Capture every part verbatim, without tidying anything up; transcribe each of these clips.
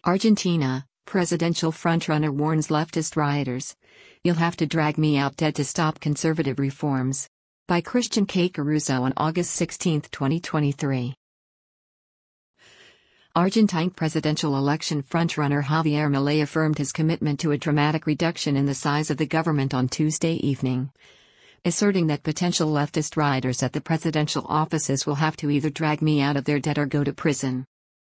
Argentina, presidential frontrunner warns leftist rioters. You'll have to drag me out dead to stop conservative reforms. By Christian K. Caruso on August sixteenth, twenty twenty-three. Argentine presidential election frontrunner Javier Milei affirmed his commitment to a dramatic reduction in the size of the government on Tuesday evening, asserting that potential leftist rioters at the presidential offices will have to either drag me out of their debt or go to prison.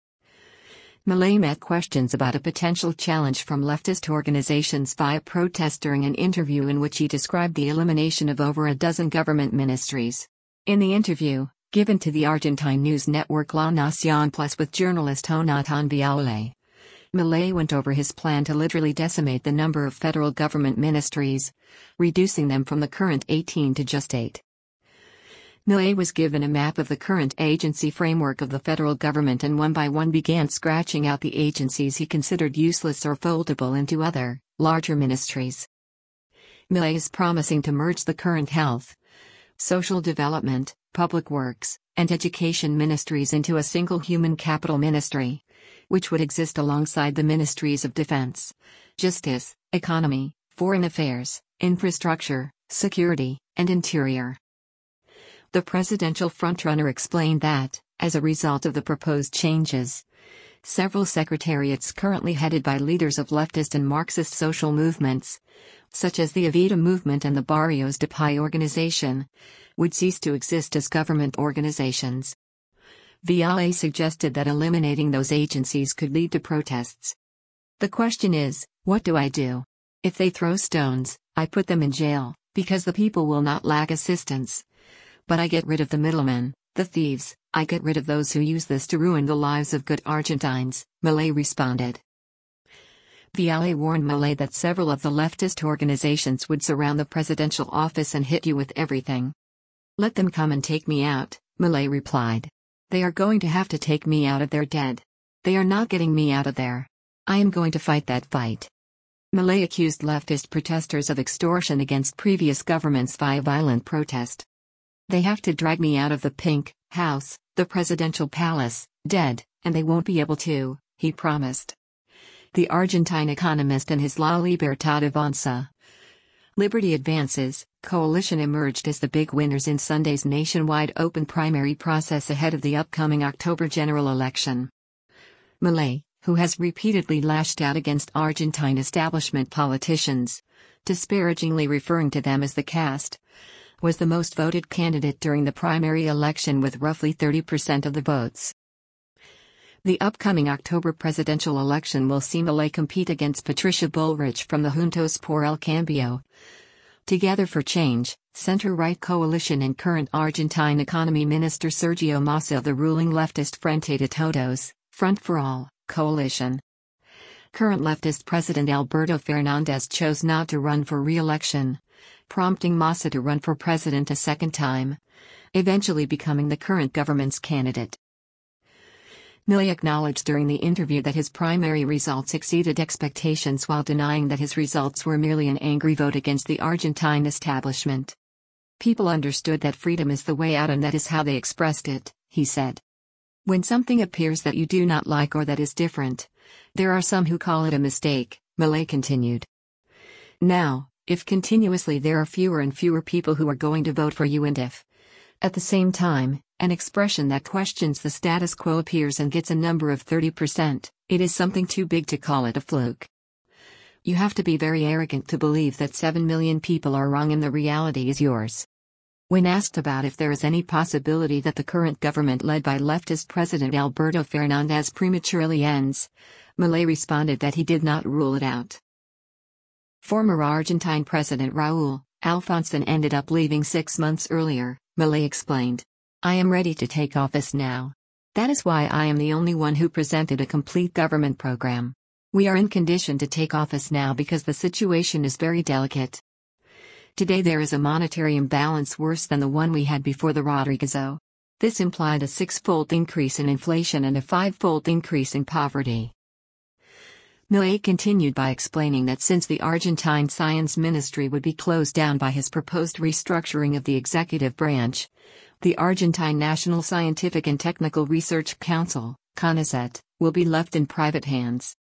Milei met questions about a potential challenge from leftist organizations via protest during an interview in which he described the elimination of over a dozen government ministries. In the interview, given to the Argentine news network La Nación Plus with journalist Jonathan Viale, Milei went over his plan to literally decimate the number of federal government ministries, reducing them from the current eighteen to just eight. Milei was given a map of the current agency framework of the federal government and one by one began scratching out the agencies he considered useless or foldable into other, larger ministries. Milei is promising to merge the current health, social development, public works, and education ministries into a single human capital ministry, which would exist alongside the ministries of defense, justice, economy, foreign affairs, infrastructure, security, and interior. The presidential frontrunner explained that, as a result of the proposed changes, several secretariats currently headed by leaders of leftist and Marxist social movements, such as the Evita movement and the Barrios de Paz organization, would cease to exist as government organizations. Viale suggested that eliminating those agencies could lead to protests. The question is, what do I do? If they throw stones, I put them in jail, because the people will not lack assistance. But I get rid of the middlemen, the thieves, I get rid of those who use this to ruin the lives of good Argentines, Milei responded. Viale warned Milei that several of the leftist organizations would surround the presidential office and hit you with everything. Let them come and take me out, Milei replied. They are going to have to take me out of there dead. They are not getting me out of there. I am going to fight that fight. Milei accused leftist protesters of extortion against previous governments via violent protest. They have to drag me out of the Pink House, the presidential palace, dead, and they won't be able to, he promised. The Argentine Economist and his La Libertad Avanza, Liberty Advances, coalition emerged as the big winners in Sunday's nationwide open primary process ahead of the upcoming October general election. Milei, who has repeatedly lashed out against Argentine establishment politicians, disparagingly referring to them as the caste, was the most voted candidate during the primary election with roughly thirty percent of the votes. The upcoming October presidential election will see Milei compete against Patricia Bullrich from the Juntos por el Cambio, Together for Change, center-right coalition, and current Argentine economy minister Sergio Massa of the ruling leftist Frente de Todos, Front for All, coalition. Current leftist President Alberto Fernandez chose not to run for re-election, prompting Massa to run for president a second time, eventually becoming the current government's candidate. Milei acknowledged during the interview that his primary results exceeded expectations while denying that his results were merely an angry vote against the Argentine establishment. People understood that freedom is the way out, and that is how they expressed it, he said. When something appears that you do not like or that is different, there are some who call it a mistake, Milei continued. Now, if continuously there are fewer and fewer people who are going to vote for you, and if, at the same time, an expression that questions the status quo appears and gets a number of thirty percent, it is something too big to call it a fluke. You have to be very arrogant to believe that seven million people are wrong and the reality is yours. When asked about if there is any possibility that the current government led by leftist President Alberto Fernandez prematurely ends, Milei responded that he did not rule it out. Former Argentine President Raúl Alfonsín ended up leaving six months earlier, Milei explained. I am ready to take office now. That is why I am the only one who presented a complete government program. We are in condition to take office now because the situation is very delicate. Today there is a monetary imbalance worse than the one we had before the Rodriguezo. This implied a six-fold increase in inflation and a five-fold increase in poverty. Milei continued by explaining that since the Argentine Science Ministry would be closed down by his proposed restructuring of the executive branch, the Argentine National Scientific and Technical Research Council, CONICET, will be left in private hands.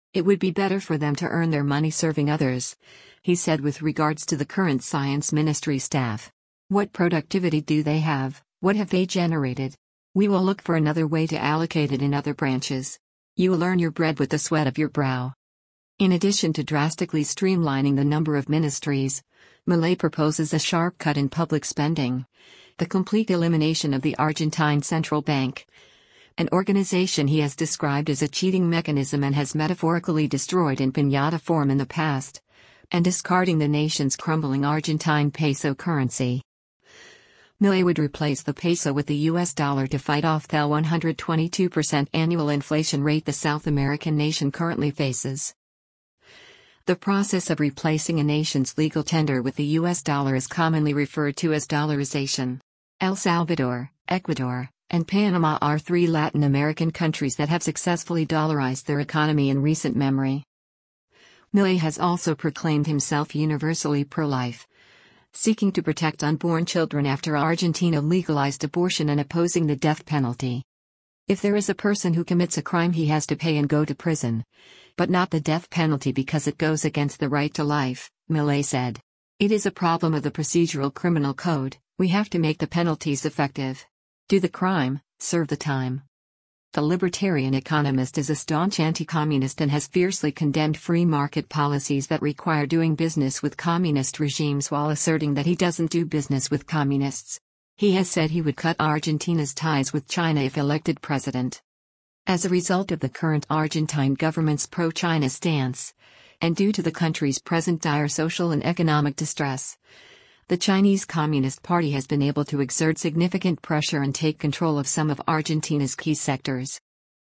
It would be better for them to earn their money serving others, he said with regards to the current science ministry staff. What productivity do they have? What have they generated? We will look for another way to allocate it in other branches. You will earn your bread with the sweat of your brow. In addition to drastically streamlining the number of ministries, Milei proposes a sharp cut in public spending, the complete elimination of the Argentine Central Bank, an organization he has described as a cheating mechanism and has metaphorically destroyed in piñata form in the past, and discarding the nation's crumbling Argentine peso currency. Milei would replace the peso with the U S dollar to fight off the one hundred twenty-two percent annual inflation rate the South American nation currently faces. The process of replacing a nation's legal tender with the U S dollar is commonly referred to as dollarization. El Salvador, Ecuador, and Panama are three Latin American countries that have successfully dollarized their economy in recent memory. Milei has also proclaimed himself universally pro-life, seeking to protect unborn children after Argentina legalized abortion and opposing the death penalty. If there is a person who commits a crime, he has to pay and go to prison, but not the death penalty because it goes against the right to life, Milei said. It is a problem of the procedural criminal code. We have to make the penalties effective. Do the crime, serve the time. The libertarian economist is a staunch anti-communist and has fiercely condemned free market policies that require doing business with communist regimes while asserting that he doesn't do business with communists. He has said he would cut Argentina's ties with China if elected president. As a result of the current Argentine government's pro-China stance, and due to the country's present dire social and economic distress, the Chinese Communist Party has been able to exert significant pressure and take control of some of Argentina's key sectors.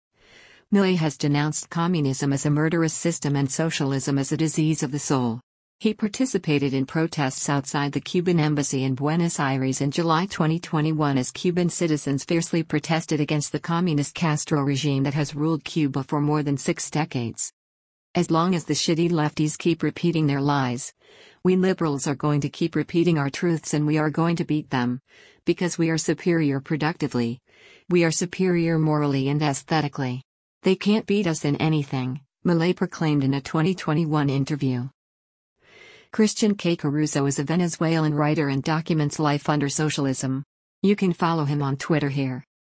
Milei has denounced communism as a murderous system and socialism as a disease of the soul. He participated in protests outside the Cuban embassy in Buenos Aires in July twenty twenty-one as Cuban citizens fiercely protested against the communist Castro regime that has ruled Cuba for more than six decades. As long as the shitty lefties keep repeating their lies, we liberals are going to keep repeating our truths, and we are going to beat them, because we are superior productively. We are superior morally and aesthetically. They can't beat us in anything, Milei proclaimed in a twenty twenty-one interview. Christian K. Caruso is a Venezuelan writer and documents life under socialism. You can follow him on Twitter here.